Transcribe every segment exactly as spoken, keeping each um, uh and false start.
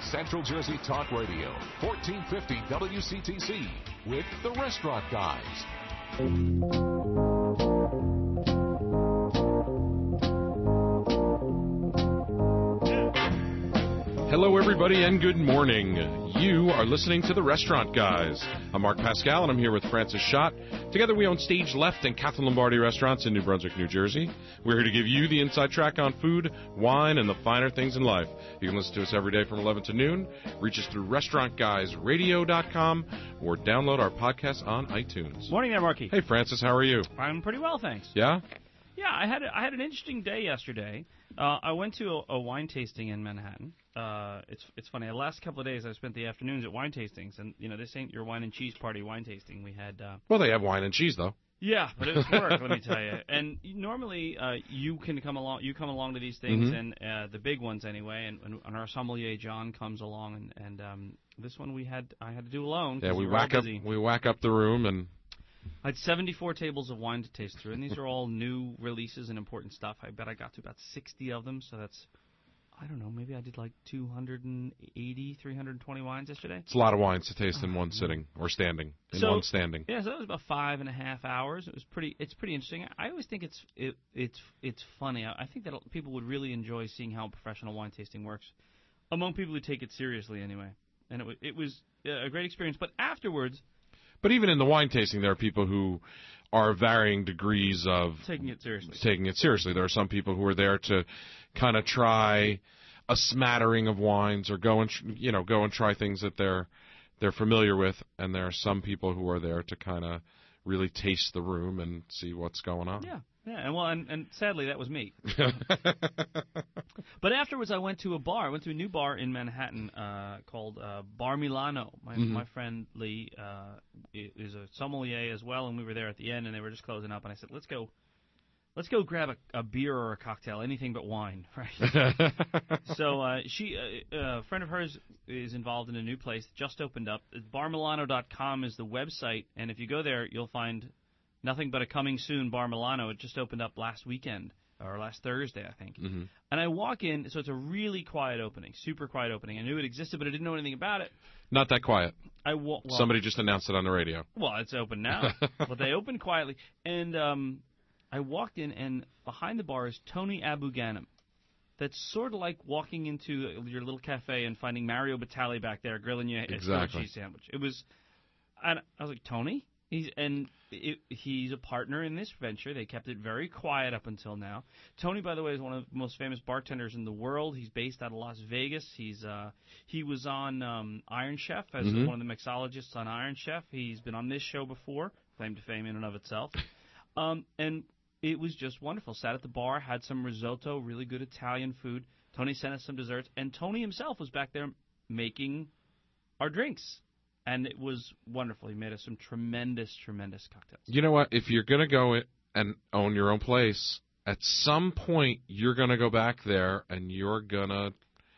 Central Jersey Talk Radio, fourteen fifty W C T C, with the Restaurant Guys. Hello, everybody, and good morning. You are listening to The Restaurant Guys. I'm Mark Pascal, and I'm here with Francis Schott. Together, we own Stage Left and Catherine Lombardi restaurants in New Brunswick, New Jersey. We're here to give you the inside track on food, wine, and the finer things in life. You can listen to us every day from eleven to noon. Reach us through restaurant guys radio dot com or download our podcast on iTunes. Morning there, Marky. Hey, Francis, how are you? I'm pretty well, thanks. Yeah? Yeah, I had a, I had an interesting day yesterday. Uh, I went to a, a wine tasting in Manhattan. Uh, it's it's funny. The last couple of days, I spent the afternoons at wine tastings, and you know this ain't your wine and cheese party wine tasting. We had uh, well, they have wine and cheese though. Yeah, but it was work, let me tell you. And normally, uh, you can come along. You come along to these things, Mm-hmm. and uh, the big ones anyway. And, and, and our sommelier John comes along, and, and um, this one we had I had to do alone. Yeah, we we whack up busy. we whack up the room and. I had seventy-four tables of wine to taste through, and these are all new releases and important stuff. I bet I got to about sixty of them, so that's, I don't know, maybe I did like two hundred eighty, three hundred twenty wines yesterday. It's a lot of wines to taste in one sitting, or standing, in So- one standing. Yeah, so that was about five and a half hours. It was pretty. It's pretty interesting. I always think it's it, it's it's funny. I I think that people would really enjoy seeing how professional wine tasting works, among people who take it seriously anyway. And it wa- it was a great experience. But afterwards, But even in the wine tasting, there are people who are varying degrees of taking it seriously. taking it seriously. There are some people who are there to kind of try a smattering of wines or go and tr- you know go and try things that they're they're familiar with, and there are some people who are there to kind of really taste the room and see what's going on. Yeah, yeah, and well, and, and sadly that was me. But afterwards, I went to a bar. I went to a new bar in Manhattan uh, called uh, Bar Milano. My Mm-hmm. my friend Lee uh, i- is a sommelier as well, and we were there at the end, and they were just closing up. And I said, "Let's go, let's go grab a, a beer or a cocktail, anything but wine." Right. So uh, she, uh, a friend of hers, is involved in a new place that just opened up. bar milano dot com is the website, and if you go there, you'll find nothing but a coming soon Bar Milano. It just opened up last weekend. Or last Thursday, I think. Mm-hmm. And I walk in, so it's a really quiet opening, super quiet opening. I knew it existed, but I didn't know anything about it. Not that quiet. I wa- well, Somebody just announced it on the radio. Well, it's open now, but they opened quietly. And um, I walked in, and behind the bar is Tony Abu-Ghanim. That's sort of like walking into your little cafe and finding Mario Batali back there grilling you a Exactly. cheese sandwich. It was, I, I was like, Tony? He's and it, he's a partner in this venture. They kept it very quiet up until now. Tony, by the way, is one of the most famous bartenders in the world. He's based out of Las Vegas. He's uh, he was on um, Iron Chef as Mhm. one of the mixologists on Iron Chef. He's been on this show before, claim to fame in and of itself. Um, and it was just wonderful. Sat at the bar, had some risotto, really good Italian food. Tony sent us some desserts, and Tony himself was back there making our drinks. And it was wonderful. He made us some tremendous, tremendous cocktails. You know what? If you're going to go and own your own place, at some point you're going to go back there and you're going to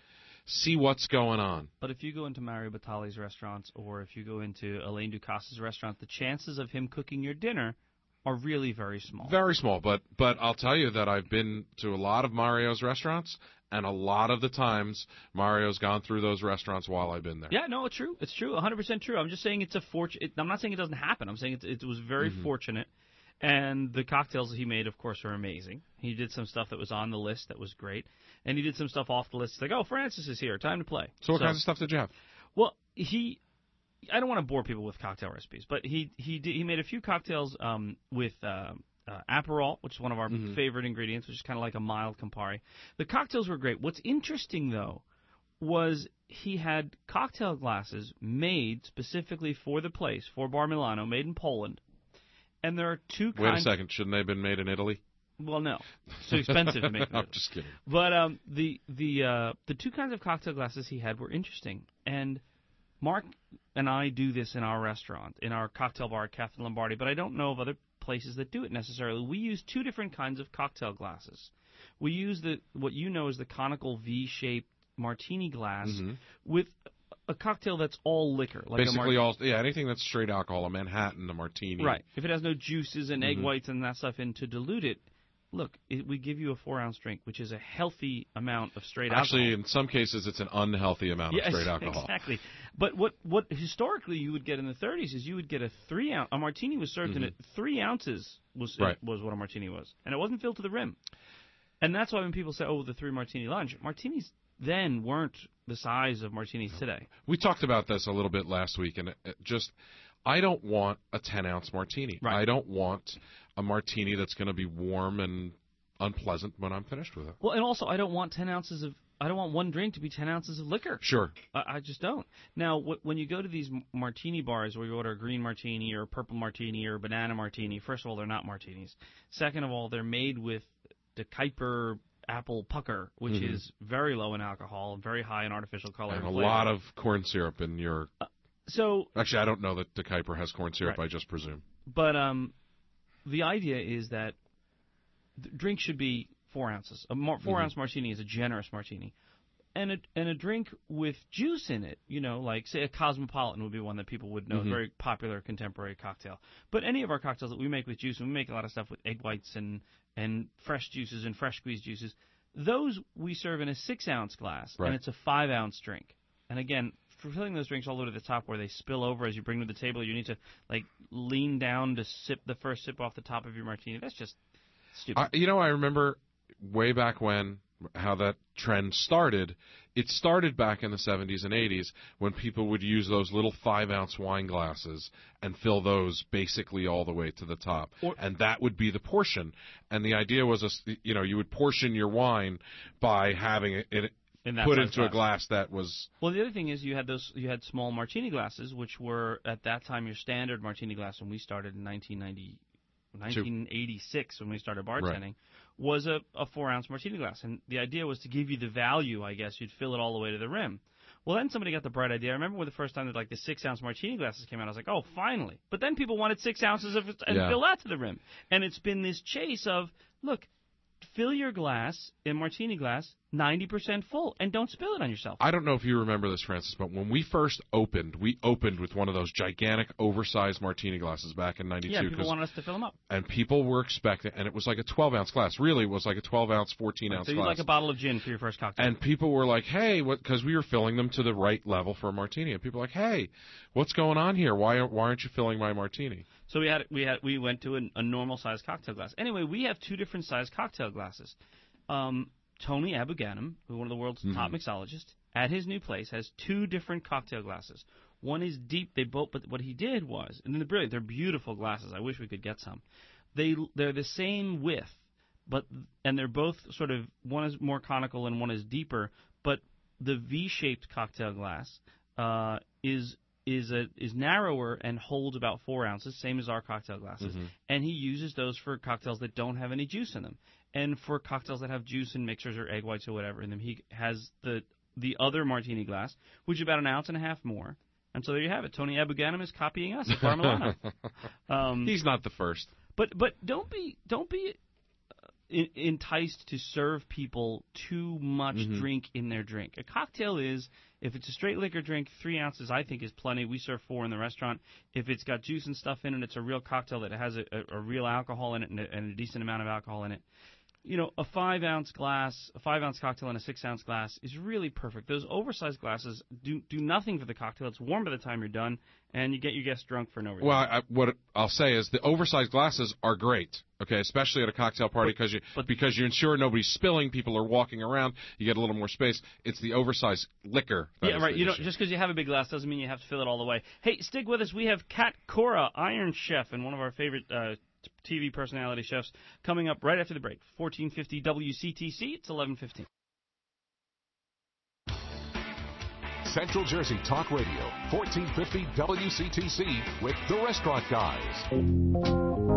see what's going on. But if you go into Mario Batali's restaurants or if you go into Elaine Ducasse's restaurant, the chances of him cooking your dinner are really very small. Very small, but but I'll tell you that I've been to a lot of Mario's restaurants, and a lot of the times Mario's gone through those restaurants while I've been there. Yeah, no, it's true. It's true, one hundred percent true. I'm just saying it's a fortune. I'm not saying it doesn't happen. I'm saying it, it was very Mm-hmm. fortunate. And the cocktails he made, of course, are amazing. He did some stuff that was on the list that was great. And he did some stuff off the list. It's like, oh, Francis is here. Time to play. So what kinds of stuff did you have? Well, he... I don't want to bore people with cocktail recipes, but he he did, he made a few cocktails um, with uh, uh, Aperol, which is one of our Mm-hmm. favorite ingredients, which is kind of like a mild Campari. The cocktails were great. What's interesting, though, was he had cocktail glasses made specifically for the place, for Bar Milano, made in Poland. And there are two Wait kinds... a second. Shouldn't they have been made in Italy? Well, no. It's too expensive to make them. I'm just kidding. But um, the the uh, the two kinds of cocktail glasses he had were interesting. And Mark and I do this in our restaurant, in our cocktail bar at Catherine Lombardi, but I don't know of other places that do it necessarily. We use two different kinds of cocktail glasses. We use the what you know as the conical V-shaped martini glass Mm-hmm. with a cocktail that's all liquor. Like Basically, a mar- all yeah, anything that's straight alcohol, a Manhattan, a martini. Right. If it has no juices and egg Mhm. whites and that stuff in to dilute it, look, it, we give you a four-ounce drink, which is a healthy amount of straight Actually, alcohol. in some cases, it's an unhealthy amount Yes, of straight alcohol. Exactly. But what, what historically you would get in the thirties is you would get a three-ounce, a martini was served Mm-hmm. in it, three ounces was, Right. was what a martini was. And it wasn't filled to the rim. And that's why when people say, oh, the three-martini lunch, martinis then weren't the size of martinis today. We talked about this a little bit last week, and it, it just I don't want a ten-ounce martini. Right. I don't want a martini that's going to be warm and unpleasant when I'm finished with it. Well, and also I don't want ten ounces of I don't want one drink to be ten ounces of liquor. Sure. I, I just don't. Now, wh- when you go to these m- martini bars where you order a green martini or a purple martini or a banana martini, first of all, they're not martinis. Second of all, they're made with the Kuiper apple pucker, which Mm-hmm. is very low in alcohol and very high in artificial color And and a flavor. lot of corn syrup in your. So, Actually, I don't know that the Kuiper has corn syrup. Right. I just presume. but um, the idea is that the drink should be four ounces. A mar- four Mm-hmm. ounce martini is a generous martini. And a, and a drink with juice in it, you know, like, say, a Cosmopolitan would be one that people would know, Mm-hmm. a very popular contemporary cocktail. But any of our cocktails that we make with juice, and we make a lot of stuff with egg whites and, and fresh juices and fresh squeezed juices, those we serve in a six-ounce glass, Right. and it's a five-ounce drink. And again, for filling those drinks all the way to the top where they spill over as you bring them to the table, you need to, like, lean down to sip the first sip off the top of your martini. That's just stupid. I, you know, I remember way back when how that trend started. It started back in the seventies and eighties when people would use those little five-ounce wine glasses and fill those basically all the way to the top. Or- and that would be the portion. And the idea was, a, you know, you would portion your wine by having it, it In that put size into a glass. glass that was... Well, the other thing is you had those you had small martini glasses, which were at that time your standard martini glass. When we started in nineteen ninety, nineteen eighty-six, when we started bartending, Right. was a, a four ounce martini glass, and the idea was to give you the value. I guess you'd fill it all the way to the rim. Well, then somebody got the bright idea. I remember when the first time that like the six ounce martini glasses came out, I was like, oh, finally. But then people wanted six ounces of it and Yeah. fill that to the rim, and it's been this chase of look. Fill your glass, in martini glass, ninety percent full, and don't spill it on yourself. I don't know if you remember this, Francis, but when we first opened, we opened with one of those gigantic, oversized martini glasses back in ninety-two. Yeah, people 'cause- wanted us to fill them up. and people were expecting, and it was like a twelve-ounce glass. Really, it was like a twelve-ounce, fourteen-ounce So you'd glass. like a bottle of gin for your first cocktail. And people were like, hey, what? Because we were filling them to the right level for a martini. And people were like, hey, what's going on here? Why, why aren't you filling my martini? So we had we had we went to a, a normal size cocktail glass. Anyway, we have two different size cocktail glasses. Um, Tony Abuganim, who's one of the world's top mixologists, at his new place has two different cocktail glasses. One is deep. They both, but what he did was, and they're brilliant. They're beautiful glasses. I wish we could get some. They they're the same width, but and they're both sort of one is more conical and one is deeper. But the V-shaped cocktail glass uh, is is a is narrower and holds about four ounces, same as our cocktail glasses. And he uses those for cocktails that don't have any juice in them, and for cocktails that have juice and mixers or egg whites or whatever in them. He has the the other martini glass, which is about an ounce and a half more. And so there you have it. Tony Abuganim is copying us at Bar Milano. um, He's not the first. but but don't be don't be uh, in, enticed to serve people too much drink in their drink. A cocktail is, if it's a straight liquor drink, three ounces I think is plenty. We serve four in the restaurant. If it's got juice and stuff in it, it's a real cocktail that has a, a, a real alcohol in it and a, and a decent amount of alcohol in it. You know, a five ounce glass, a five ounce cocktail in a six ounce glass is really perfect. Those oversized glasses do do nothing for the cocktail. It's warm by the time you're done, and you get your guests drunk for no reason. Well, I, what I'll say is the oversized glasses are great, okay, especially at a cocktail party because you but- because you ensure nobody's spilling, people are walking around, you get a little more space. It's the oversized liquor. that Yeah, is right. the You know, issue. just because you have a big glass doesn't mean you have to fill it all the way. Hey, stick with us. We have Kat Cora, Iron Chef, and one of our favorite uh, T V personality chefs, coming up right after the break. fourteen fifty W C T C. It's eleven fifteen. Central Jersey Talk Radio, fourteen fifty W C T C with the Restaurant Guys.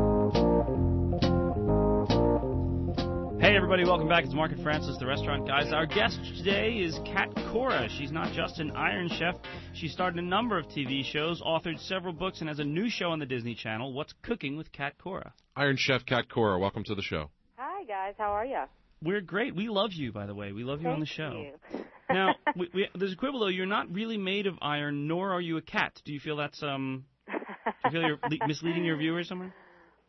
Hey, everybody. Welcome back. It's Mark and Francis, the Restaurant Guys. Our guest today is Kat Cora. She's not just an Iron Chef. She starred in a number of T V shows, authored several books, and has a new show on the Disney Channel, What's Cooking with Kat Cora. Iron Chef Kat Cora, welcome to the show. Hi, guys. How are you? We're great. We love you, by the way. We love you on the show. You. Now, we, we, there's a quibble, though. You're not really made of iron, nor are you a cat. Do you feel that's, um, do you feel you're le- misleading your viewers somewhere?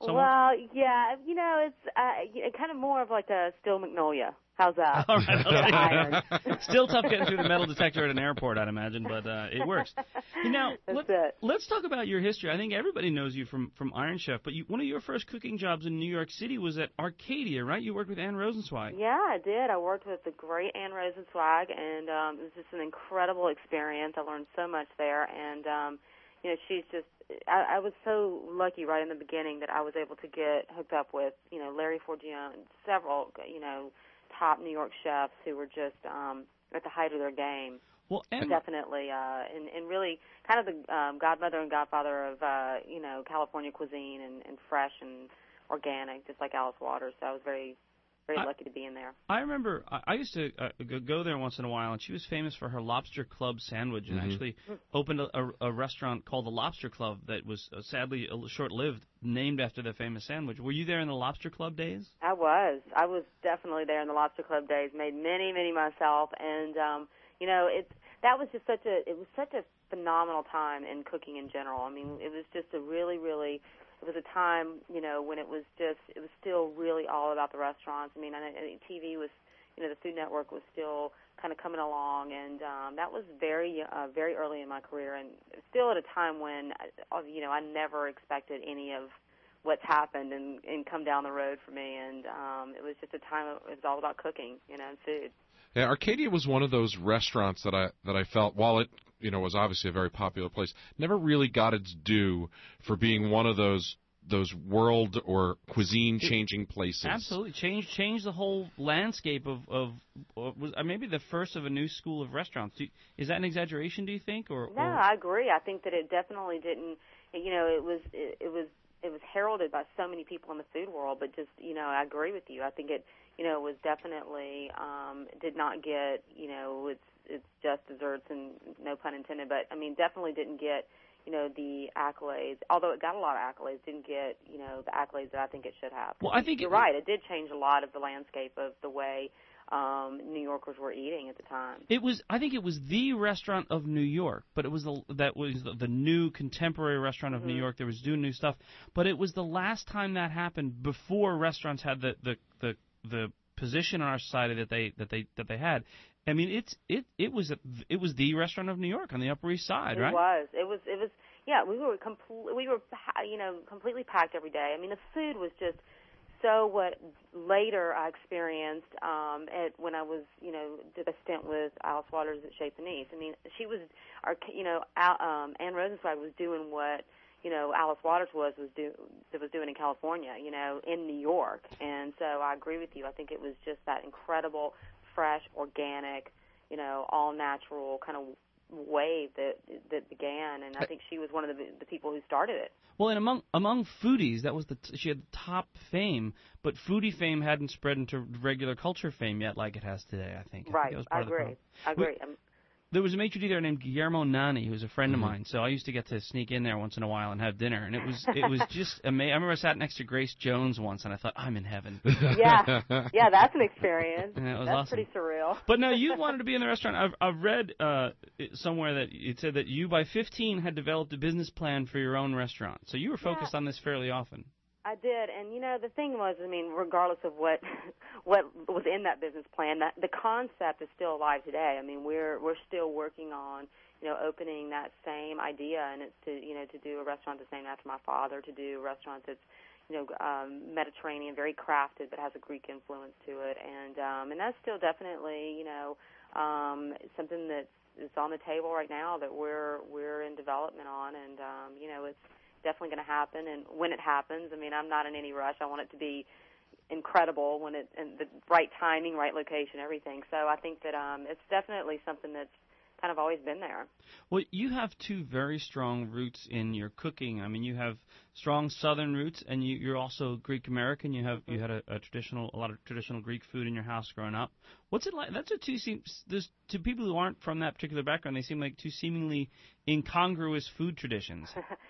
somewhat? Well, yeah, you know, it's uh, kind of more of like a Steel Magnolia. How's that? All right. Iron. Still tough getting through the metal detector at an airport, I'd imagine, but uh, it works. Now, That's let, it. let's talk about your history. I think everybody knows you from, from Iron Chef, but you, one of your first cooking jobs in New York City was at Arcadia, right? You worked with Ann Rosenzweig. Yeah, I did. I worked with the great Ann Rosenzweig, and um, it was just an incredible experience. I learned so much there, and um, you know, she's just. I, I was so lucky right in the beginning that I was able to get hooked up with, you know, Larry Forgione, several, you know, top New York chefs who were just um, at the height of their game. Well, and Definitely, uh, and, and really kind of the um, godmother and godfather of, uh, you know, California cuisine and, and fresh and organic, just like Alice Waters. So I was very, very I, lucky to be in there. I remember I, I used to uh, go, go there once in a while, and she was famous for her Lobster Club sandwich, and Mm-hmm. actually opened a, a, a restaurant called the Lobster Club that was uh, sadly uh, short-lived, named after the famous sandwich. Were you there in the Lobster Club days? I was. I was definitely there in the Lobster Club days. Made many, many myself, and um, you know, it's that was just such a it was such a phenomenal time in cooking in general. I mean, it was just a really, really. It was a time, you know, when it was just, it was still really all about the restaurants. I mean, I, I, T V was, you know, the Food Network was still kind of coming along, and um, that was very, uh, very early in my career, and still at a time when, uh, you know, I never expected any of what's happened and, and come down the road for me, and um, it was just a time, it was all about cooking, you know, and food. Yeah, Arcadia was one of those restaurants that I that I felt, while it you know was obviously a very popular place, never really got its due for being one of those those world or cuisine changing places. Absolutely, change change the whole landscape of of, of was uh, maybe the first of a new school of restaurants. Do you, is that an exaggeration? Do you think? Or No, or? I agree. I think that it definitely didn't. You know, it was it, it was it was heralded by so many people in the food world, but just you know, I agree with you. I think it you know was definitely um, did not get you know it's it's just desserts and no pun intended, but I mean definitely didn't get you know the accolades. Although it got a lot of accolades, didn't get you know the accolades that I think it should have. Well, I think you're it, right. It did change a lot of the landscape of the way um, New Yorkers were eating at the time. It was. I think it was the restaurant of New York, but it was the, that was the, the new contemporary restaurant of Mm-hmm. New York. There was doing new stuff, but it was the last time that happened before restaurants had the the the, the position in our society that they that they that they had. I mean, it's it it was a, it was the restaurant of New York on the Upper East Side, right? It was. It was. It was. Yeah, we were compl- we were you know completely packed every day. I mean, the food was just so what later I experienced um, at when I was you know did a stint with Alice Waters at Chez Panisse. I mean, she was our you know Al, um, Ann Rosenzweig was doing what you know Alice Waters was was do that was doing in California, you know, in New York. And so I agree with you. I think it was just that incredible, fresh, organic, you know, all natural kind of wave that that began, and I think she was one of the the people who started it. Well, and among among foodies, that was the t- she had the top fame, but foodie fame hadn't spread into regular culture fame yet, like it has today. I think. I Right, think that was I part of the agree. problem. I agree. We- Um, There was a maitre d' there named Guillermo Nani, who was a friend Mm-hmm. of mine. So I used to get to sneak in there once in a while and have dinner, and it was it was just amazing. I remember I sat next to Grace Jones once, and I thought, I'm in heaven. yeah, yeah, that's an experience. Yeah, it was that's awesome. pretty surreal. But no, you wanted to be in the restaurant. I've I've read uh, it- somewhere that it said that you by fifteen had developed a business plan for your own restaurant. So you were focused Yeah. on this fairly often. I did, and you know the thing was, I mean, regardless of what what was in that business plan, that the concept is still alive today. I mean, we're we're still working on you know opening that same idea, and it's to you know to do a restaurant that's named after my father, to do a restaurant that's you know um, Mediterranean, very crafted, but has a Greek influence to it, and um, and that's still definitely you know um, something that's it's on the table right now that we're we're in development on, and um, you know it's definitely going to happen. And when it happens, I mean, I'm not in any rush. I want it to be incredible when it and the right timing, right location, everything. So I think that um, it's definitely something that's kind of always been there. Well, you have two very strong roots in your cooking. I mean, you have strong Southern roots, and you, you're also Greek American. You have mm-hmm. you had a, a traditional, a lot of traditional Greek food in your house growing up. What's it like? That's a two seems there's to people who aren't from that particular background. They seem like two seemingly incongruous food traditions.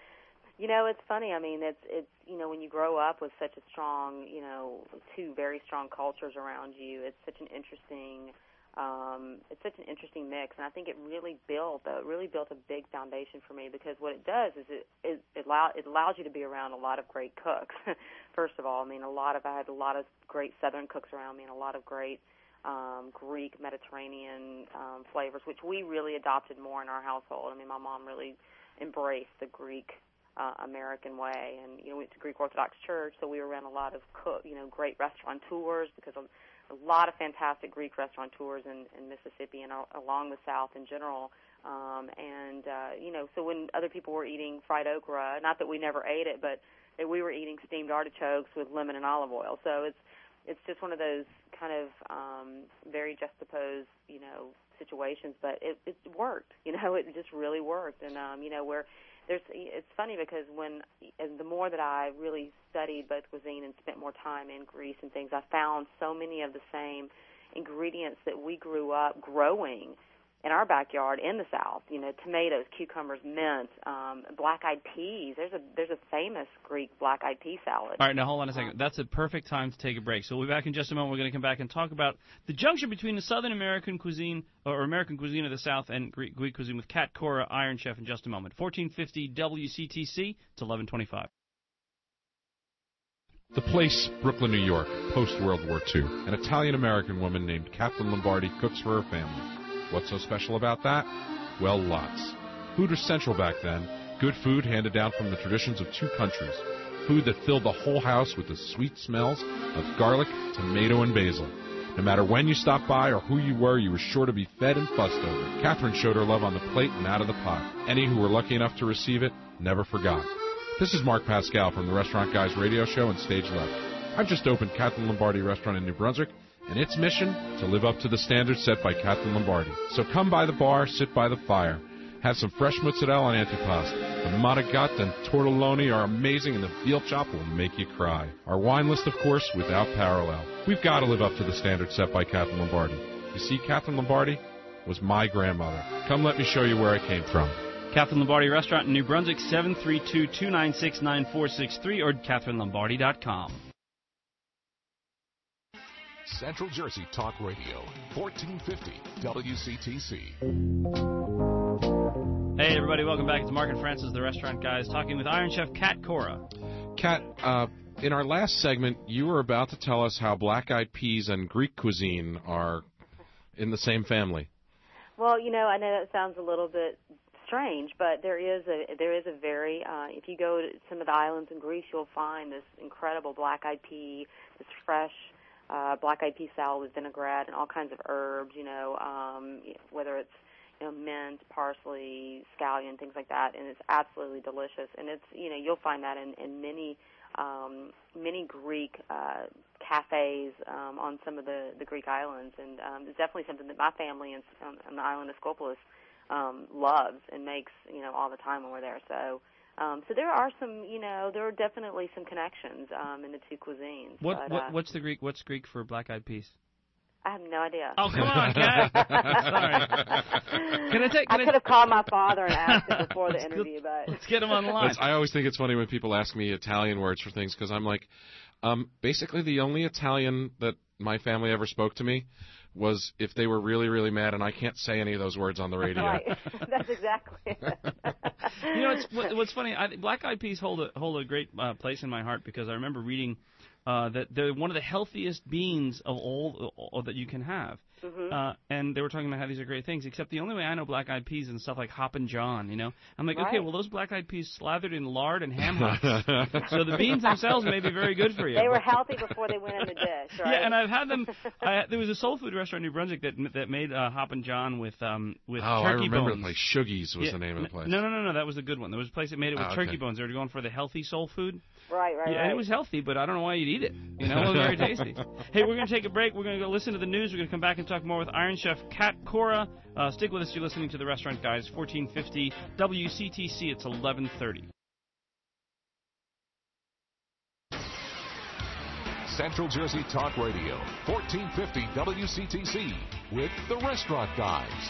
You know, it's funny. I mean, it's it's you know when you grow up with such a strong, you know, two very strong cultures around you, it's such an interesting um, it's such an interesting mix, and I think it really built a, really built a big foundation for me, because what it does is it it, it, allow, it allows you to be around a lot of great cooks. First of all, I mean, a lot of I had a lot of great Southern cooks around me, and a lot of great um, Greek Mediterranean um, flavors, which we really adopted more in our household. I mean, my mom really embraced the Greek uh, American way, and you know, we went to Greek Orthodox Church, so we were around a lot of cook, you know, great restaurateurs, because of a lot of fantastic Greek restaurateurs in, in Mississippi and uh, along the South in general. Um, and, uh, you know, so when other people were eating fried okra, not that we never ate it, but that we were eating steamed artichokes with lemon and olive oil. So it's it's just one of those kind of um, very juxtaposed, you know, situations. But it, it worked. You know, it just really worked. And, um, you know, we're There's, it's funny because when and the more that I really studied both cuisine and spent more time in Greece and things, I found so many of the same ingredients that we grew up growing in our backyard in the South. You know, tomatoes, cucumbers, mint, um, black-eyed peas. There's a there's a famous Greek black-eyed pea salad. All right, now hold on a second. That's a perfect time to take a break. So we'll be back in just a moment. We're going to come back and talk about the junction between the Southern American cuisine or American cuisine of the South and Greek, Greek cuisine with Kat Cora, Iron Chef, in just a moment. fourteen fifty W C T C. It's eleven twenty-five. The place, Brooklyn, New York, post-World War Two. An Italian-American woman named Kathleen Lombardi cooks for her family. What's so special about that? Well, lots. Food was central back then. Good food handed down from the traditions of two countries. Food that filled the whole house with the sweet smells of garlic, tomato, and basil. No matter when you stopped by or who you were, you were sure to be fed and fussed over. Catherine showed her love on the plate and out of the pot. Any who were lucky enough to receive it never forgot. This is Mark Pascal from the Restaurant Guys radio show and Stage Left. I've just opened Kathleen Lombardi Restaurant in New Brunswick, and its mission, to live up to the standards set by Kathleen Lombardi. So come by the bar, sit by the fire. Have some fresh mozzarella and antipasto. The manigat and tortelloni are amazing, and the veal chop will make you cry. Our wine list, of course, without parallel. We've got to live up to the standards set by Kathleen Lombardi. You see, Kathleen Lombardi was my grandmother. Come let me show you where I came from. Kathleen Lombardi Restaurant in New Brunswick, seven three two, two nine six, nine four six three or Catherine Lombardi dot com. Central Jersey Talk Radio, fourteen fifty W C T C. Hey, everybody, welcome back. It's Mark and Francis, the Restaurant Guys, talking with Iron Chef Kat Cora. Kat, uh, in our last segment, you were about to tell us how black-eyed peas and Greek cuisine are in the same family. Well, you know, I know that sounds a little bit strange, but there is a there is a very uh, if you go to some of the islands in Greece, you'll find this incredible black-eyed pea, this fresh uh, black-eyed pea salad with vinaigrette and all kinds of herbs. You know, um, whether it's you know mint, parsley, scallion, things like that, and it's absolutely delicious. And it's you know you'll find that in, in many um, many Greek uh, cafes um, on some of the, the Greek islands, and um, it's definitely something that my family in, on, on the island of Skopolis Um, loves and makes, you know, all the time when we're there. So, um, so there are some, you know, there are definitely some connections um, in the two cuisines. What, but, what uh, what's the Greek? What's Greek for black-eyed peas? I have no idea. Oh, come on, Kat. Sorry. Can I take? Can I I could have called my father and asked him before the interview, but let's get him on the line. That's, I always think it's funny when people ask me Italian words for things because I'm like, um, basically the only Italian that my family ever spoke to me was if they were really, really mad, and I can't say any of those words on the radio. Right. That's exactly it. You know, it's, what, what's funny, I, black-eyed peas hold a, hold a great uh, place in my heart because I remember reading uh, that they're one of the healthiest beans of all, all that you can have. Mm-hmm. Uh, and they were talking about how these are great things, except the only way I know black-eyed peas and stuff like Hoppin' John, you know. I'm like, right. okay, well, those black-eyed peas slathered in lard and ham hocks. So the beans themselves may be very good for you. They were healthy before they went in the dish, right? Yeah, and I've had them. I, there was a soul food restaurant in New Brunswick that that made uh, Hoppin' John with um with oh, turkey I remember bones. the place. Shuggies was yeah, the name of the place. No, no, no, no, that was a good one. There was a place that made it with oh, turkey okay. bones. They were going for the healthy soul food. Right, right, yeah, right. And it was healthy, but I don't know why you'd eat it. You know, it was very tasty. Hey, we're going to take a break. We're going to go listen to the news. We're going to come back and talk more with Iron Chef Kat Cora. Uh, stick with us. You're listening to The Restaurant Guys, fourteen fifty W C T C. It's eleven thirty. Central Jersey Talk Radio, fourteen fifty W C T C, with The Restaurant Guys.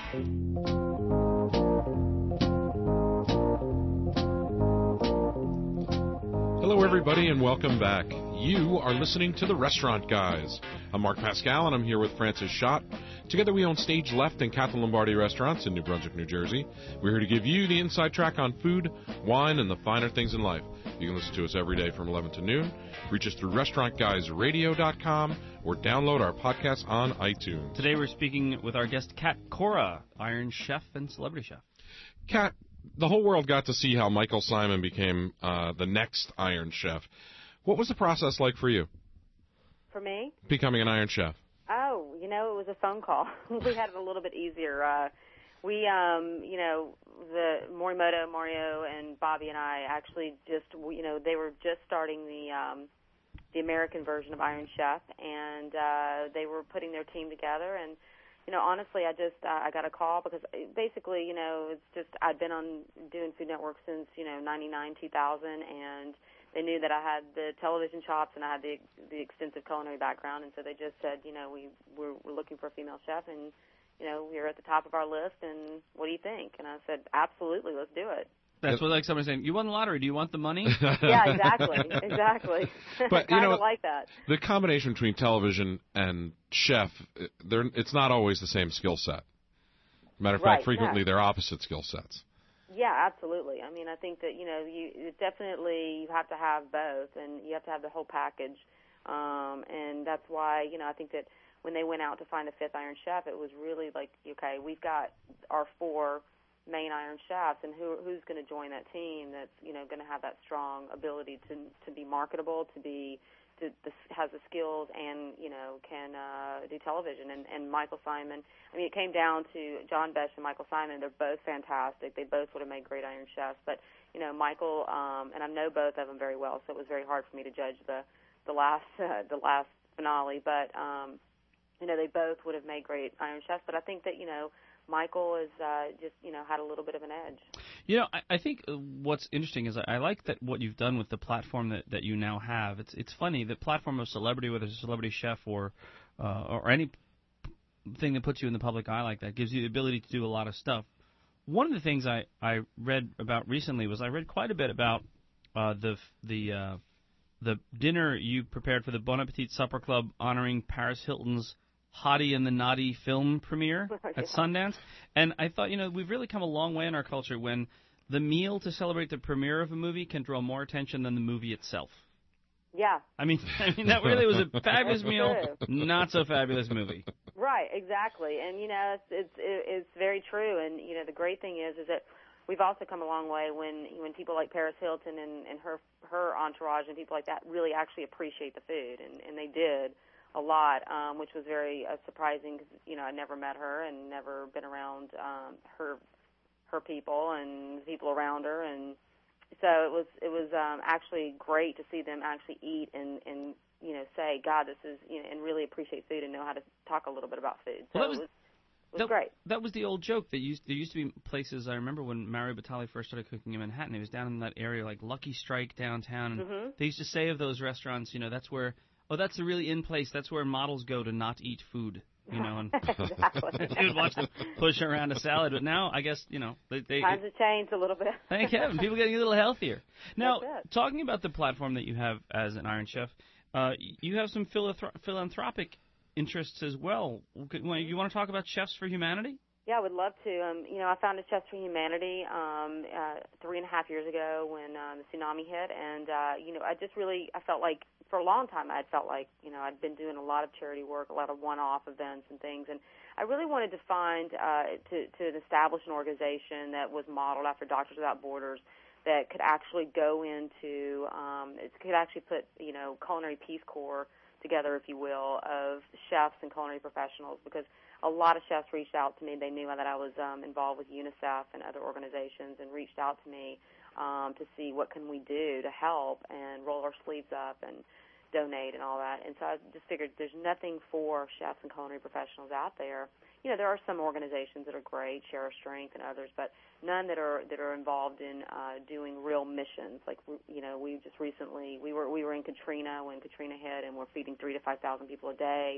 Hello, everybody, and welcome back. You are listening to The Restaurant Guys. I'm Mark Pascal, and I'm here with Francis Schott. Together we own Stage Left and Catherine Lombardi restaurants in New Brunswick, New Jersey. We're here to give you the inside track on food, wine, and the finer things in life. You can listen to us every day from eleven to noon. Reach us through restaurant guys radio dot com or download our podcast on iTunes. Today we're speaking with our guest, Kat Cora, Iron Chef and Celebrity Chef. Kat, the whole world got to see how Michael Symon became uh, the next Iron Chef. What was the process like for you? For me? Becoming an Iron Chef. Oh, you know, it was a phone call. We had it a little bit easier. Uh, we, um, you know, the Morimoto, Mario, and Bobby and I actually just, you know, they were just starting the um, the American version of Iron Chef, and uh, they were putting their team together. And, you know, honestly, I just uh, I got a call because basically, you know, it's just I'd been on doing Food Network since, you know, ninety-nine, two thousand, and they knew that I had the television chops and I had the the extensive culinary background, and so they just said, you know, we we're, we're looking for a female chef, and you know, we're at the top of our list, and what do you think? And I said, absolutely, let's do it. That's what, like somebody saying, you won the lottery, do you want the money? Yeah, exactly, exactly. But you kind know, of like that. The combination between television and chef, they're, it's not always the same skill set. Matter of Right, fact, frequently yeah. they're opposite skill sets. Yeah, absolutely. I mean, I think that, you know, you it definitely you have to have both, and you have to have the whole package. Um, and that's why, you know, I think that when they went out to find a fifth Iron Chef, it was really like, okay, we've got our four main Iron Chefs, and who who's going to join that team that's, you know, going to have that strong ability to to be marketable, to be to, to has the skills, and you know can uh, do television. And, and Michael Symon, I mean, it came down to John Besh and Michael Symon. They're both fantastic. They both would have made great Iron Chefs. But you know, Michael um, and I know both of them very well, so it was very hard for me to judge the the last uh, the last finale. But um, you know, they both would have made great Iron Chefs. But I think that, you know, Michael is uh, just, you know, had a little bit of an edge. You know, I, I think what's interesting is I, I like that what you've done with the platform that, that you now have. It's it's funny, the platform of celebrity, whether it's a celebrity chef or uh, or any thing that puts you in the public eye like that, gives you the ability to do a lot of stuff. One of the things I, I read about recently was I read quite a bit about uh, the the uh, the dinner you prepared for the Bon Appetit Supper Club honoring Paris Hilton's Hottie and the Naughty film premiere at Sundance. And I thought, you know, we've really come a long way in our culture when the meal to celebrate the premiere of a movie can draw more attention than the movie itself. Yeah. I mean, I mean that really was a fabulous meal, True. not so fabulous movie. Right, exactly. And, you know, it's, it's, it's very true. And, you know, the great thing is, is that we've also come a long way when when people like Paris Hilton and, and her her entourage and people like that really actually appreciate the food, and, and they did a lot, um, which was very uh, surprising because, you know, I never met her and never been around um, her her people and people around her, and so it was it was um, actually great to see them actually eat and, and you know, say, God, this is, you know, and really appreciate food and know how to talk a little bit about food. So Well, that was, it was, it was that, great. That was the old joke. That used there used to be places. I remember when Mario Batali first started cooking in Manhattan. It was down in that area like Lucky Strike downtown, and Mm-hmm. they used to say of those restaurants, you know, that's where. Oh, that's a really in place. That's where models go to not eat food, you know. And Exactly. they would watch them push around a salad. But now, I guess, you know, they. they Times have changed a little bit. Thank heaven, people are getting a little healthier. Now, That's it. talking about the platform that you have as an Iron Chef, uh, you have some philanthrop- philanthropic interests as well. You want to talk about Chefs for Humanity? Yeah, I would love to. Um, you know, I founded Chefs for Humanity um, uh, three and a half years ago when uh, the tsunami hit, and uh, you know, I just really, I felt like for a long time I had felt like, you know, I'd been doing a lot of charity work, a lot of one-off events and things, and I really wanted to find uh, to to establish an organization that was modeled after Doctors Without Borders, that could actually go into, um, it could actually put, you know, culinary Peace Corps together, if you will, of chefs and culinary professionals, because a lot of chefs reached out to me. They knew that I was um, involved with UNICEF and other organizations, and reached out to me um, to see what can we do to help and roll our sleeves up and donate and all that. And so I just figured there's nothing for chefs and culinary professionals out there. You know, there are some organizations that are great, Share Our Strength and others, but none that are that are involved in uh, doing real missions. Like, you know, we just recently we were we were in Katrina when Katrina hit, and we're feeding three to five thousand people a day.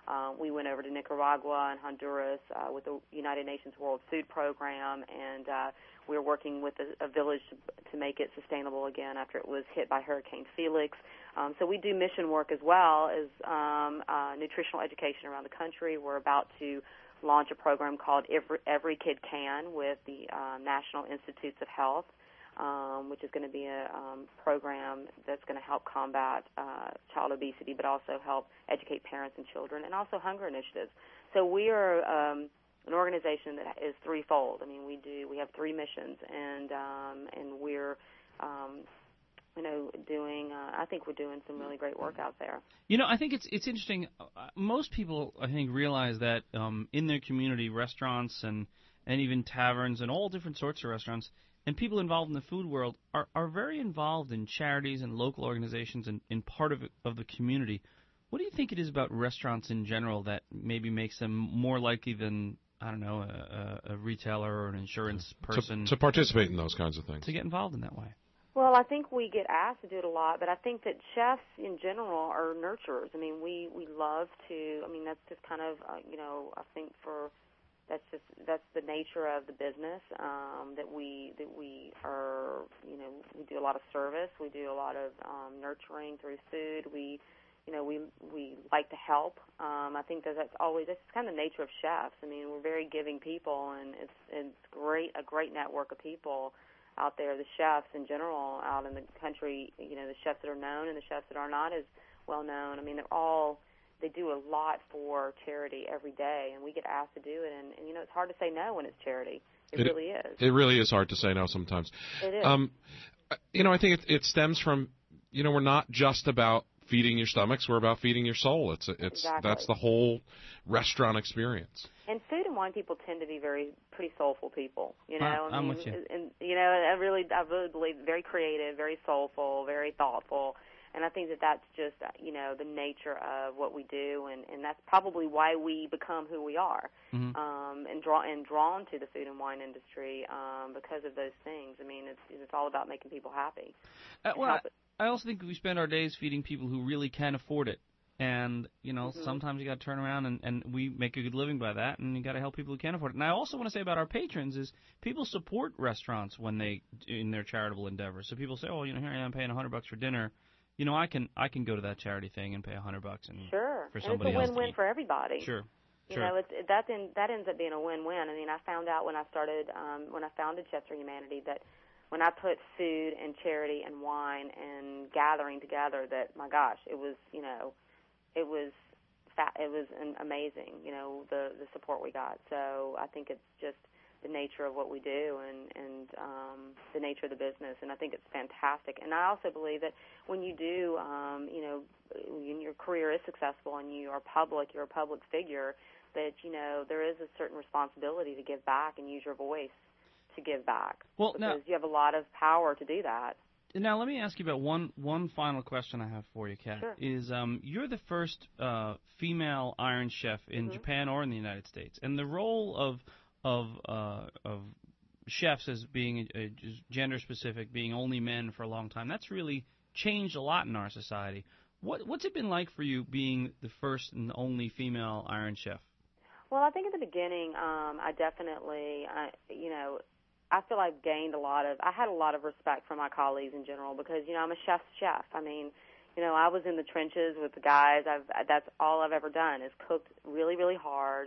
Uh, we went over to Nicaragua and Honduras uh, with the United Nations World Food Program, and uh, we're working with a, a village to, to make it sustainable again after it was hit by Hurricane Felix. Um, so we do mission work as well as um, uh, nutritional education around the country. We're about to launch a program called Every, Every Kid Can with the uh, National Institutes of Health, um, which is going to be a um, program that's going to help combat uh, child obesity, but also help educate parents and children, and also hunger initiatives. So we are um, an organization that is threefold. I mean, we do we have three missions, and um, and we're um, you know doing. Uh, I think we're doing some really great work out there. You know, I think it's it's interesting. Uh, most people, I think, realize that um, in their community, restaurants and and even taverns and all different sorts of restaurants and people involved in the food world are, are very involved in charities and local organizations and in part of it, of the community. What do you think it is about restaurants in general that maybe makes them more likely than, I don't know, a, a retailer or an insurance person to, to participate in those kinds of things, to get involved in that way? Well, I think we get asked to do it a lot, but I think that chefs in general are nurturers. I mean, we, we love to, I mean, that's just kind of, uh, you know, I think for, that's just, that's the nature of the business, um, that we, that we are, you know, we do a lot of service, we do a lot of um, nurturing through food, we, you know, we, we like to help. Um, I think that that's always, that's kind of the nature of chefs. I mean, we're very giving people, and it's, it's great, a great network of people out there, the chefs in general out in the country, you know, the chefs that are known and the chefs that are not as well known. I mean, they're all, they do a lot for charity every day, and we get asked to do it. And, and you know, it's hard to say no when it's charity. It, it really is. It really is hard to say no sometimes. It is. Um, you know, I think it, it stems from, you know, we're not just about feeding your stomachs, we're about feeding your soul. It's it's exactly. That's the whole restaurant experience. And food and wine people tend to be very pretty soulful people, you know. I, I'm I mean, with you. And you know, I really, I really believe very creative, very soulful, very thoughtful, and I think that that's just, you know, the nature of what we do, and, and that's probably why we become who we are, mm-hmm. um, and draw and drawn to the food and wine industry um, because of those things. I mean, it's it's all about making people happy. Uh, well, I, I also think we spend our days feeding people who really can afford it. And, you know, mm-hmm. sometimes you got to turn around, and, and we make a good living by that, and you got to help people who can't afford it. And I also want to say about our patrons is people support restaurants when they in their charitable endeavors. So people say, oh, you know, here I am paying a hundred bucks for dinner. You know, I can I can go to that charity thing and pay a hundred bucks and sure. for somebody and it's a else win-win to eat. for everybody. Sure. You sure. know, it's, it, that, in, that ends up being a win-win. I mean, I found out when I started, um, when I founded Chefs for Humanity, that when I put food and charity and wine and gathering together, that, my gosh, it was, you know, it was fat, it was an amazing, you know, the, the support we got. So I think it's just the nature of what we do and, and um, the nature of the business, and I think it's fantastic. And I also believe that when you do, um, you know, when your career is successful and you are public, you're a public figure, that, you know, there is a certain responsibility to give back and use your voice to give back. Well, because now, you have a lot of power to do that. Now, let me ask you about one one final question I have for you, Kat. Sure. Is um, you're the first uh, female Iron Chef in mm-hmm. Japan or in the United States, and the role of of uh, of chefs as being uh, gender specific, being only men for a long time, that's really changed a lot in our society. What what's it been like for you being the first and only female Iron Chef? Well, I think at the beginning, um, I definitely, I, you know. I feel I've gained a lot of, I had a lot of respect from my colleagues in general because, you know, I'm a chef's chef. I mean, you know, I was in the trenches with the guys. I've, that's all I've ever done is cooked really, really hard.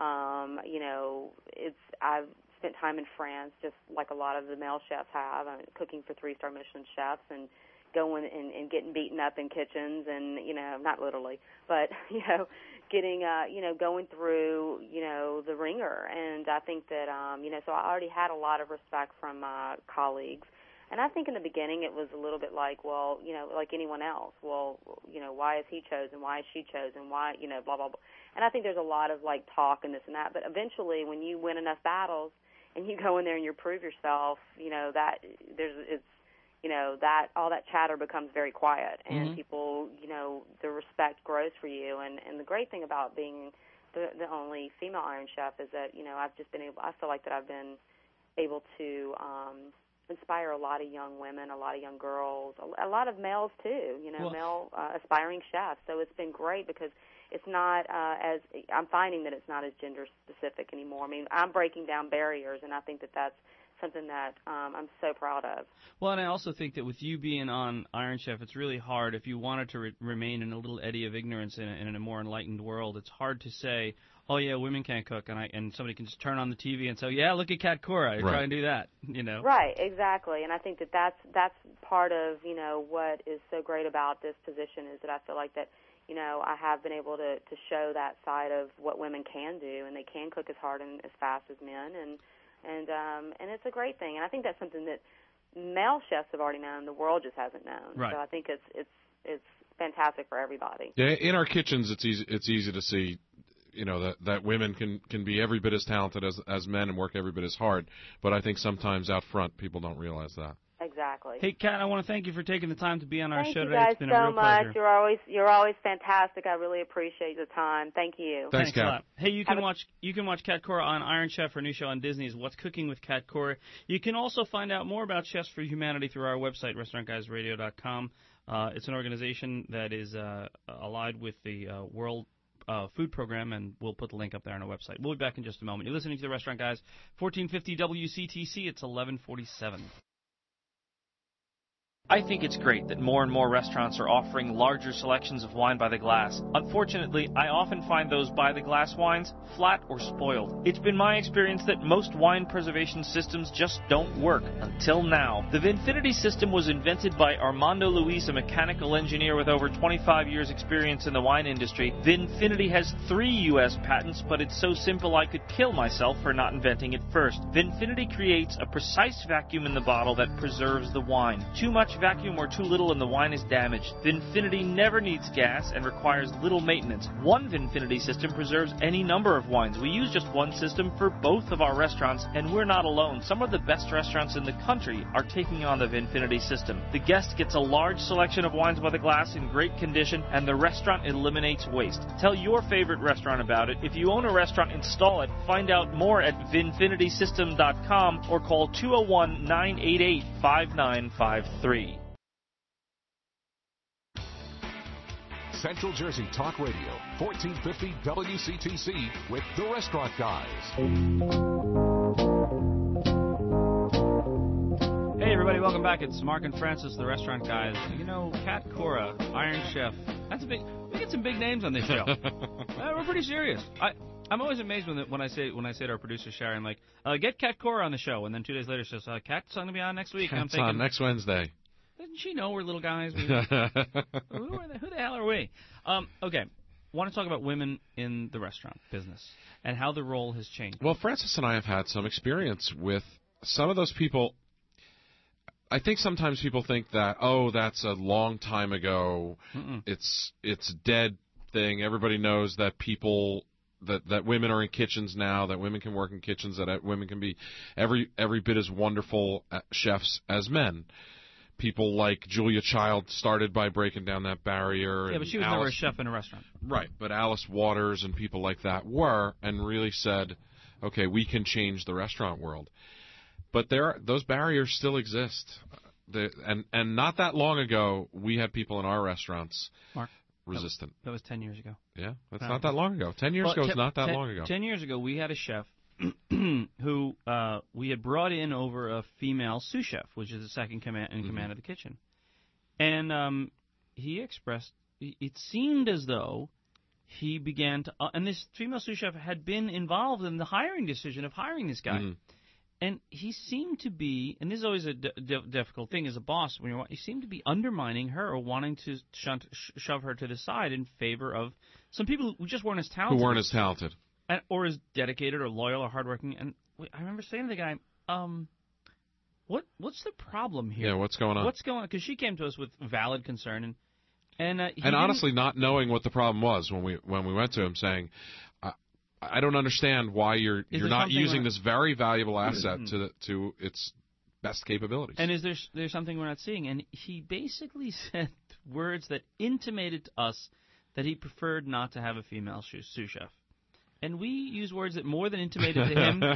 Um, you know, it's, I've spent time in France just like a lot of the male chefs have. I'm cooking for three-star Michelin chefs and going and, and getting beaten up in kitchens and, you know, not literally, but, you know, getting, uh, you know, going through, you know, the ringer. And I think that, um, you know, so I already had a lot of respect from my colleagues. And I think in the beginning it was a little bit like, well, you know, like anyone else. Well, you know, why is he chosen? Why is she chosen? Why, you know, blah, blah, blah. And I think there's a lot of, like, talk and this and that. But eventually when you win enough battles and you go in there and you prove yourself, you know, that there's, it's, you know, that all that chatter becomes very quiet, and mm-hmm. people, you know, the respect grows for you. And, and the great thing about being the, the only female Iron Chef is that, you know, I've just been able, I feel like that I've been able to um, inspire a lot of young women, a lot of young girls, a, a lot of males too, you know, well, male uh, aspiring chefs. So it's been great because it's not uh, as I'm finding that it's not as gender specific anymore. I mean, I'm breaking down barriers, and I think that that's something that um, I'm so proud of. Well, and I also think that with you being on Iron Chef, it's really hard if you wanted to re- remain in a little eddy of ignorance in a, in a more enlightened world. It's hard to say, oh yeah, women can't cook, and I and somebody can just turn on the T V and say, yeah, look at Kat Cora, right. try and do that, you know. Right, exactly, and I think that that's that's part of you know what is so great about this position is that I feel like that you know I have been able to to show that side of what women can do, and they can cook as hard and as fast as men, and and um, and it's a great thing, and I think that's something that male chefs have already known, the world just hasn't known. Right. So I think it's it's it's fantastic for everybody. Yeah, in our kitchens, it's easy. It's easy to see, you know, that that women can can be every bit as talented as as men and work every bit as hard. But I think sometimes out front, people don't realize that. Exactly. Hey, Kat, I want to thank you for taking the time to be on our Thank show you today. guys It's been so a real much. pleasure. You're always you're always fantastic. I really appreciate the time. Thank you. Thanks, Thanks a Kat. lot. Hey, you Have can a- watch you can watch Kat Cora on Iron Chef. Her new show on Disney is What's Cooking with Kat Cora. You can also find out more about Chefs for Humanity through our website, restaurant guys radio dot com. Uh, it's an organization that is uh, allied with the uh, World uh, Food Program, and we'll put the link up there on our website. We'll be back in just a moment. You're listening to the Restaurant Guys, fourteen fifty W C T C. It's eleven forty-seven. I think it's great that more and more restaurants are offering larger selections of wine by the glass. Unfortunately, I often find those by the glass wines flat or spoiled. It's been my experience that most wine preservation systems just don't work, until now. The Vinfinity system was invented by Armando Luis, a mechanical engineer with over twenty-five years experience in the wine industry. Vinfinity has three U S patents, but it's so simple I could kill myself for not inventing it first. Vinfinity creates a precise vacuum in the bottle that preserves the wine. Too much vacuum or too little and the wine is damaged. Vinfinity never needs gas and requires little maintenance. One Vinfinity system preserves any number of wines. We use just one system for both of our restaurants, and we're not alone. Some of the best restaurants in the country are taking on the Vinfinity system. The guest gets a large selection of wines by the glass in great condition, and the restaurant eliminates waste. Tell your favorite restaurant about it. If you own a restaurant, install it. Find out more at vinfinity system dot com or call two oh one, nine eight eight, five nine five three. Central Jersey Talk Radio, fourteen fifty W C T C with the Restaurant Guys. Hey everybody, welcome back. It's Mark and Francis, the Restaurant Guys. You know, Kat Cora, Iron Chef. That's a big. We get some big names on this show. uh, we're pretty serious. I I'm always amazed when the, when I say when I say to our producer Sherry, I'm like, uh, get Kat Cora on the show, and then two days later she says, uh, Kat's going to be on next week. And I'm It's thinking, on next Wednesday. doesn't she know we're little guys? We, who, are the, who the hell are we? Um, okay, want to talk about women in the restaurant business and how the role has changed. Well, Francis and I have had some experience with some of those people. I think sometimes people think that, oh, that's a long time ago. Mm-mm. It's it's a dead thing. Everybody knows that people that that women are in kitchens now. That women can work in kitchens. That women can be every every bit as wonderful chefs as men. People like Julia Child started by breaking down that barrier. Yeah, but she was Alice, never a chef in a restaurant. Right, but Alice Waters and people like that were, and really said, okay, we can change the restaurant world. But there, are, those barriers still exist. The, and, and not that long ago, we had people in our restaurants Mark, resistant. That was ten years ago. Yeah, that's Wow. not that long ago. Ten years Well, ago is ten, not that ten, long ago. Ten years ago, we had a chef who uh, we had brought in over a female sous chef, which is the second command in command Mm-hmm. of the kitchen. And um, he expressed, it seemed as though he began to, uh, and this female sous chef had been involved in the hiring decision of hiring this guy. Mm-hmm. And he seemed to be, and this is always a d- d- difficult thing as a boss, when you're, he seemed to be undermining her or wanting to shunt, sh- shove her to the side in favor of some people who just weren't as talented. Who weren't as talented. And, or as dedicated or loyal or hardworking. And I remember saying to the guy, um, what what's the problem here? Yeah, what's going on? What's going on? Because she came to us with valid concern. And and, uh, he and didn't- honestly, not knowing what the problem was when we when we went to him, saying, I, I don't understand why you're Is you're there not something using where- this very valuable asset to the, to its best capabilities. And is there there's something we're not seeing? And he basically said words that intimated to us that he preferred not to have a female sous sous chef. And we use words that more than intimated to him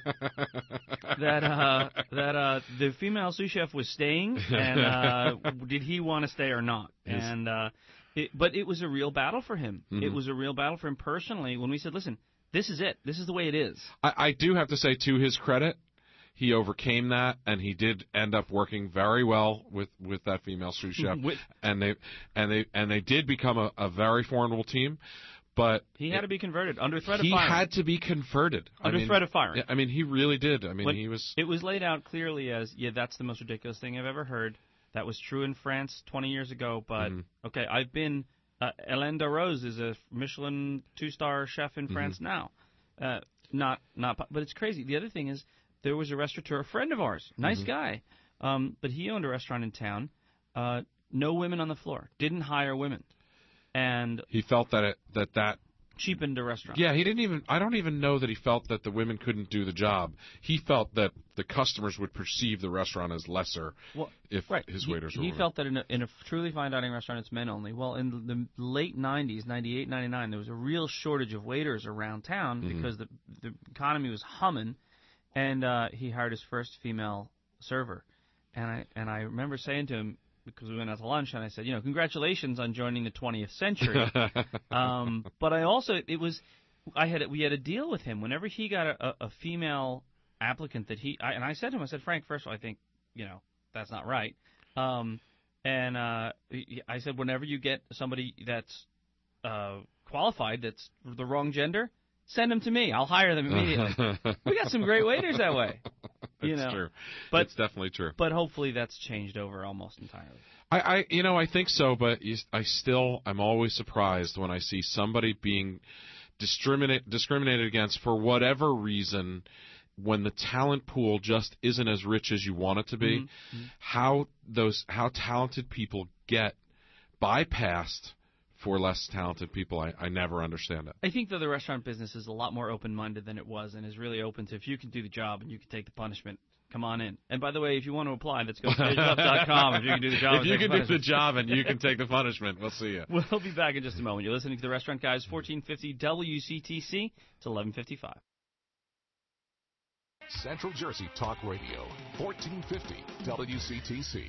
that uh, that uh, the female sous chef was staying, and uh, did he want to stay or not? Yes. And uh, It, but it was a real battle for him. Mm-hmm. It was a real battle for him personally when we said, listen, this is it. This is the way it is. I, I do have to say, to his credit, he overcame that, and he did end up working very well with, with that female sous chef, with, and they and they and they did become a, a very formidable team. But he had it, to be converted under threat of he firing. He had to be converted under I mean, threat of firing. I mean, he really did. I mean, when he was. It was laid out clearly as, yeah, that's the most ridiculous thing I've ever heard. That was true in France twenty years ago, but mm-hmm. okay, I've been. Uh, Hélène Darroze is a Michelin two-star chef in France mm-hmm. now. Uh, not not, but it's crazy. The other thing is, there was a restaurateur, a friend of ours, nice mm-hmm. guy, um, but he owned a restaurant in town. Uh, no women on the floor. Didn't hire women, and he felt that it, that that cheapened a restaurant. Yeah, he didn't even. I don't even know that he felt that the women couldn't do the job. He felt that the customers would perceive the restaurant as lesser well, if right. his he, waiters were He women. felt that in a, in a truly fine dining restaurant, it's men only. Well, in the late nineties, ninety-eight, ninety-nine, there was a real shortage of waiters around town mm-hmm. because the the economy was humming. And uh, he hired his first female server, and I and I remember saying to him, because we went out to lunch, and I said, you know, congratulations on joining the twentieth century. um, but I also it was I had we had a deal with him whenever he got a, a female applicant that he I, and I said to him, I said, Frank, first of all, I think you know that's not right. Um, and uh, I said, whenever you get somebody that's uh, qualified, that's the wrong gender, send them to me. I'll hire them immediately. We got some great waiters that way. You That's know. true. But, it's definitely true. But hopefully that's changed over almost entirely. I, I you know, I think so, but you, I still, I'm always surprised when I see somebody being discriminate, discriminated against for whatever reason when the talent pool just isn't as rich as you want it to be. Mm-hmm. How those, how talented people get bypassed for less talented people, I, I never understand it. I think that the restaurant business is a lot more open-minded than it was, and is really open to, if you can do the job and you can take the punishment, come on in. And by the way, if you want to apply, let's go to stage left dot com. If you can do the job, if you can do the job and you can take the punishment, we'll see you. We'll be back in just a moment. You're listening to the Restaurant Guys, fourteen fifty W C T C. It's eleven fifty-five. Central Jersey Talk Radio, fourteen fifty W C T C.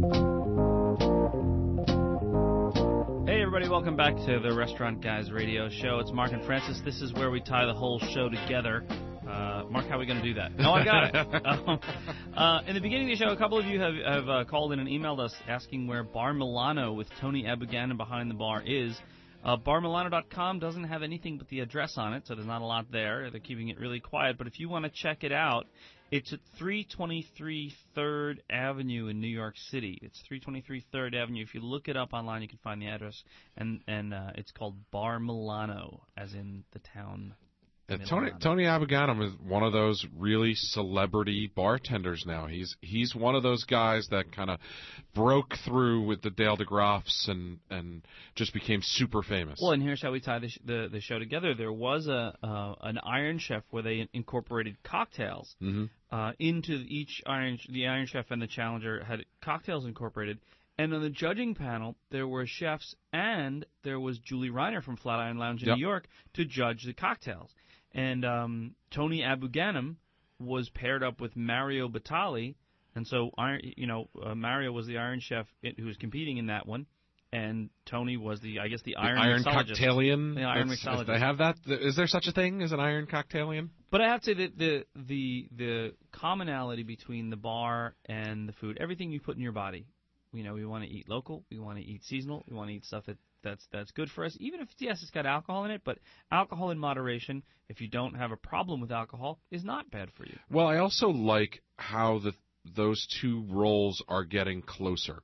Hey everybody, welcome back to the Restaurant Guys radio show. It's Mark and Francis. This is where we tie the whole show together. Uh, Mark, how are we going to do that? No, I got it. um, uh, in the beginning of the show, a couple of you have, have uh, called in and emailed us asking where Bar Milano with Tony Abuganim behind the bar is. Uh, bar milano dot com doesn't have anything but the address on it, so there's not a lot there. They're keeping it really quiet. But if you want to check it out, it's at three twenty-three third Avenue in New York City. It's three twenty-three third Avenue. If you look it up online, you can find the address. And and uh, it's called Bar Milano, as in the town. Yeah, Tony Tony Abuganim is one of those really celebrity bartenders now. He's he's one of those guys that kind of broke through with the Dale DeGroffs and and just became super famous. Well, and here's how we tie the sh- the, the show together. There was a uh, an Iron Chef where they incorporated cocktails mm-hmm. uh, into each Iron the Iron Chef and the Challenger had cocktails incorporated. And on the judging panel, there were chefs and there was Julie Reiner from Flatiron Lounge in yep. New York to judge the cocktails. And um, Tony Abuganim was paired up with Mario Batali, and so Iron, you know, uh, Mario was the Iron Chef it, who was competing in that one, and Tony was the, I guess, the, the Iron Iron Mixologist. Cocktailian. The Iron Mixologist. They have that. Is there such a thing as an Iron Cocktailian? But I have to say that the the the commonality between the bar and the food, everything you put in your body. You know, we want to eat local, we want to eat seasonal, we want to eat stuff that, that's that's good for us, even if, yes, it's got alcohol in it, but alcohol in moderation, if you don't have a problem with alcohol, is not bad for you. Well, I also like how the those two roles are getting closer,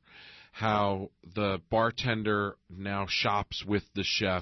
how the bartender now shops with the chef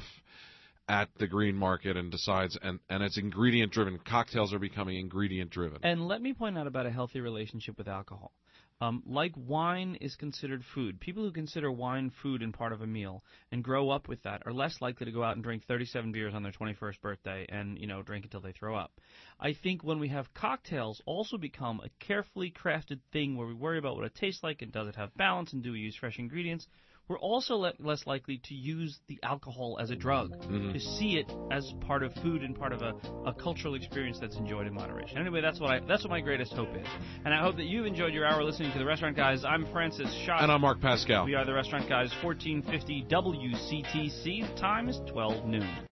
at the green market and decides, and, and it's ingredient-driven. Cocktails are becoming ingredient-driven. And let me point out about a healthy relationship with alcohol. Um, like wine is considered food. People who consider wine food and part of a meal and grow up with that are less likely to go out and drink thirty-seven beers on their twenty-first birthday and, you know, drink until they throw up. I think when we have cocktails also become a carefully crafted thing where we worry about what it tastes like and does it have balance and do we use fresh ingredients, we're also le- less likely to use the alcohol as a drug, mm-hmm. to see it as part of food and part of a, a cultural experience that's enjoyed in moderation. Anyway, that's what I, that's what my greatest hope is. And I hope that you've enjoyed your hour listening listening to The Restaurant Guys. I'm Francis Schott. And I'm Mark Pascal. We are The Restaurant Guys, fourteen fifty W C T C. The time is twelve noon.